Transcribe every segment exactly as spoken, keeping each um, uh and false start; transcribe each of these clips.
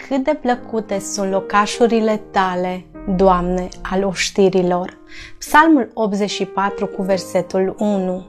cât de plăcute sunt locașurile tale, Doamne, al oștirilor. Psalmul optzeci și patru cu versetul unu.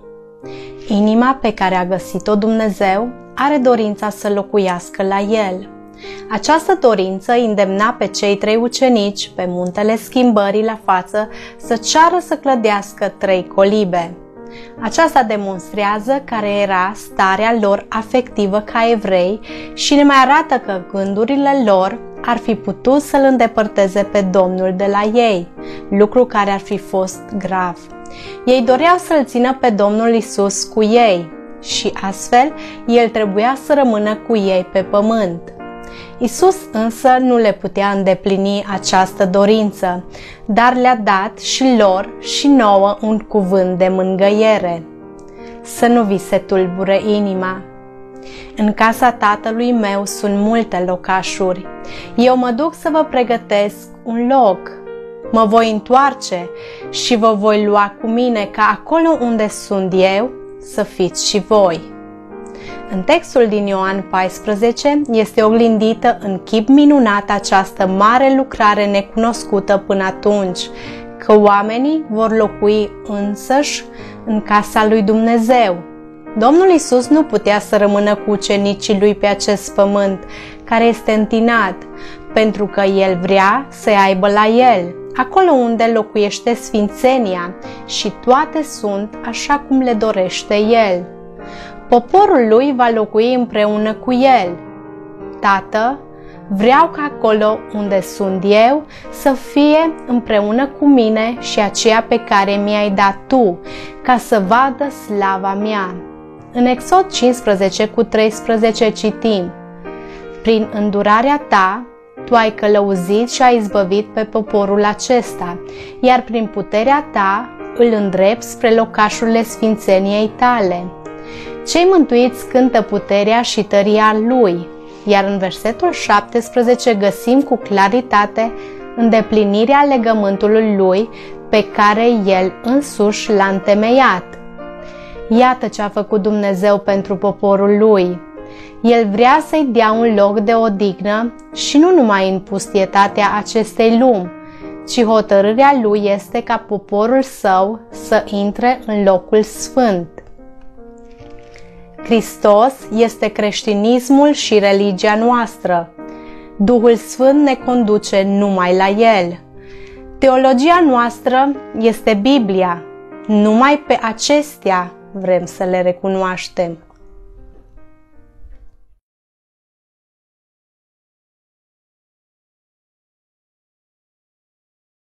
Inima pe care a găsit-o Dumnezeu are dorința să locuiască la el. Această dorință îndemna pe cei trei ucenici pe muntele schimbării la față să ceară să clădească trei colibe. Aceasta demonstrează care era starea lor afectivă ca evrei și ne mai arată că gândurile lor ar fi putut să-L îndepărteze pe Domnul de la ei, lucru care ar fi fost grav. Ei doreau să-L țină pe Domnul Isus cu ei și astfel El trebuia să rămână cu ei pe pământ. Isus însă nu le putea îndeplini această dorință, dar le-a dat și lor și nouă un cuvânt de mângâiere. Să nu vi se tulbure inima. În casa Tatălui meu sunt multe locașuri. Eu mă duc să vă pregătesc un loc. Mă voi întoarce și vă voi lua cu mine, ca acolo unde sunt eu să fiți și voi. În textul din Ioan paisprezece este oglindită în chip minunat această mare lucrare necunoscută până atunci, că oamenii vor locui însăși în casa lui Dumnezeu. Domnul Isus nu putea să rămână cu ucenicii lui pe acest pământ care este întinat, pentru că El vrea să aibă la El, acolo unde locuiește sfințenia și toate sunt așa cum le dorește El. Poporul lui va locui împreună cu el. Tată, vreau ca acolo unde sunt eu să fie împreună cu mine și aceea pe care mi-ai dat tu, ca să vadă slava mea. În Exod cincisprezece cu treisprezece citim: Prin îndurarea ta, tu ai călăuzit și ai izbăvit pe poporul acesta, iar prin puterea ta îl îndrepți spre locașurile sfințeniei tale. Cei mântuiți cântă puterea și tăria Lui, iar în versetul șaptesprezece găsim cu claritate îndeplinirea legământului Lui pe care El însuși l-a întemeiat. Iată ce a făcut Dumnezeu pentru poporul Lui. El vrea să-i dea un loc de odihnă și nu numai în pustietatea acestei lumi, ci hotărârea Lui este ca poporul Său să intre în locul sfânt. Hristos este creștinismul și religia noastră. Duhul Sfânt ne conduce numai la El. Teologia noastră este Biblia. Numai pe acestea vrem să le recunoaștem.